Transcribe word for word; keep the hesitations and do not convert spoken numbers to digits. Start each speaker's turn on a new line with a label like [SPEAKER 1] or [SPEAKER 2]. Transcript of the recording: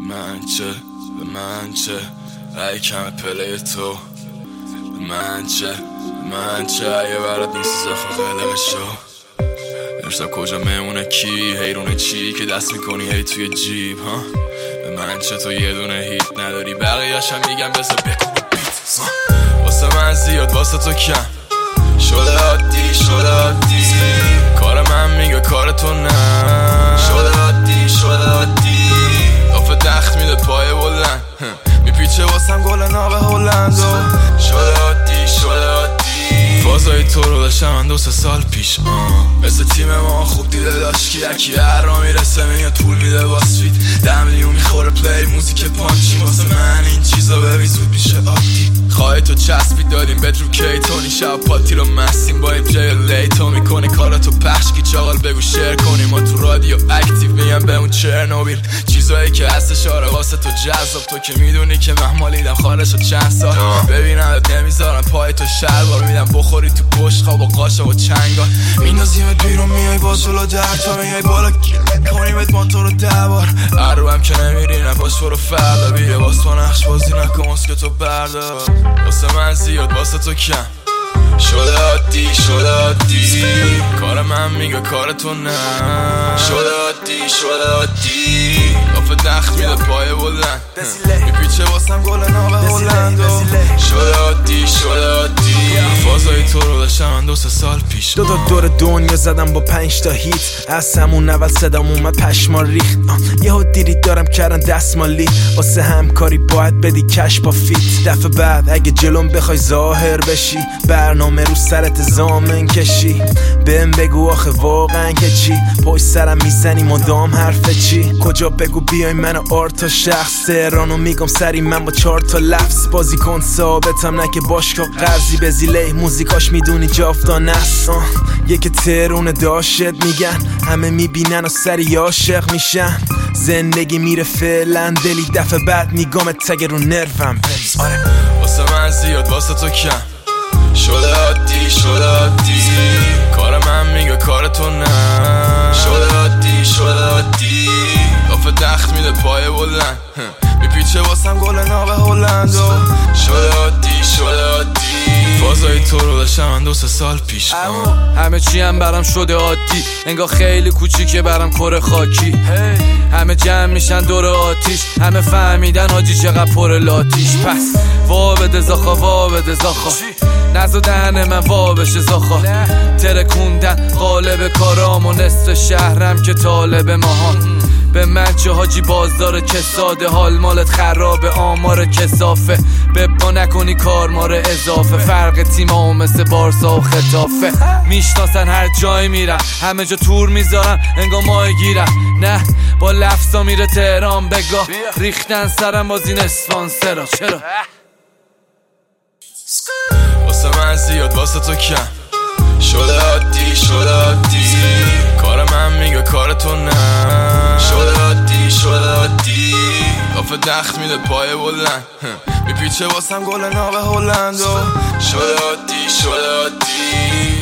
[SPEAKER 1] من چه به من چه ای کم پله تو به من چه به من چه اگه برات نیست زخم قلب شو امشب کجا میمونه کی حیرونه چی که دست میکنی هی توی جیب ها به من چه تو یه دونه هیت نداری بقیه‌اشم میگم بذار بکن بیت واسه من زیاد واسه تو کم شده عادی شده عادی کار من میگه کار تو نه شده عادی شده عادی دافه دخت میده پای بلند میپیچه واسم گل ناب هلند شده عادی شده عادی فازای تو رو داشتم من دو سه سال پیش مثل تیم ما خوب دیده داشت که یکی هر را میرسه میگه طول میده واسفید دملیو میخوره پلی موزیک پانچی واسه من این چیزا ببین زود میشه عادی خواهی تو چسبی داریم بدرو کی تونی شب پاتی رو مستیم با این جای لیتو میکنه کاراتو پخش کی چاقال بگو شیر کنیم ما تو رادیو اکتیو میگم به اون چرنوبیل چیزایی که هستش آره واسه تو جذاب تو که میدونی که من مالیدم خارج چند سال ببینم نمیذارم پای تو شلوار میدم بخوری تو گوش خواب و قاشق و چنگال میندازیمت بیرون میای با سولا در تا میای بالا کنیمت ما تو رو دبار عروبم که نمیری نباش برو فردا بیره باز تو نقش بازی نکن که تو بردار واسه من زیاد واسه تو کم شده عادی شده عادی کار من میگه کار تو نه شده عادی شده عادی دافه دخت میده پای بلند میپیچه واسم گل ناب هلند شده عادی شده عادی فازای تو رو داشتم من دو سه سال پیش
[SPEAKER 2] دو تا دور دنیا زدم با پنج تا هیت از همون اول صدام اومد پشمان ریخت یهو دیری دارم کردن دستمالی واسه همکاری باید بدی کش با فیت دفعه بعد اگه جلوم بخوای ظاهر بشی برنامه رو سرت زامن کشی بهم بگو آخه واقعا که چی پشت سرم میزنی مدام حرف چی کجا بگو بیای منو آرتا شخص تهرانو میگم سری من با چهار تا لفظ بازی کن ثابتم نه که باشگاه قرضی به زیله موزیکاش میدونی جافتانه است یکی ترونه داشت میگن همه میبینن و سری عاشق میشن زندگی میره فعلا دلی دفعه بعد نگامت تگه رو نروم بریز آره
[SPEAKER 1] واسه من زیاد واسه تو کم شده عادی شده عادی کار من میگه کار تو نه شده عادی شده عادی دافه دخت میده پای بلند میپیچه واسم گل ناب هلند شده عادی شده عادی فازای تو رو داشتم من دو سه سال پیش
[SPEAKER 3] همه چی هم برام شده عادی انگار خیلی کوچیکه برام کره خاکی همه جمع میشن دور آتیش همه فهمیدن حاجی چقدر پر لاتیش پس وا بده زاخا وا بده زاخا نزو دهن من وا بشه زاخا ترکوندن قالب کارام و نصف شهرم که طالب ماهان به من چه حاجی بازدار کساده حال مالت خرابه آمار کسافه ببا نکنی کار ماره اضافه فرق تیم ها مثل بارسا و خطافه میشناسن هر جای میرم همه جا تور میذارم انگار ماه گیرم نه با لفظا میره تهران بگاه ریختن سرم بازین اسپانسرا چرا
[SPEAKER 1] واسه من زیاد واسه تو کم شده عادی شده عادی کار من میگه کار تو نه شده عادی شده عادی دافه دخت میده پای بلند میپیچه واسم گل ناب هلند شده عادی شده عادی